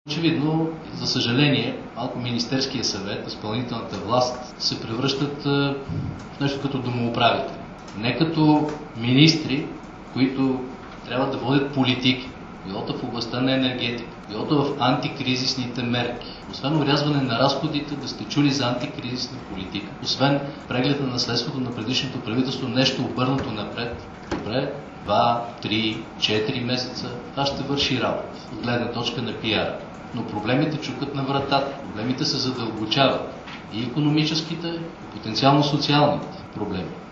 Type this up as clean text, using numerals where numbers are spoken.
Очевидно, за съжаление, малко Министерския съвет, изпълнителната власт се превръщат в нещо като домоуправители. Не като министри, които трябва да водят политики, билото в областта на енергетика, билото в антикризисните мерки. Освен урязване на разходите, да сте чули за антикризисна политика. Освен преглед на наследството на предишното правителство, нещо обърнато напред. Добре, 2, 3, 4 месеца, това ще върши работа от гледна точка на пиара. Но проблемите чукат на вратата, проблемите се задълбочават. И икономическите, и потенциално социалните проблеми.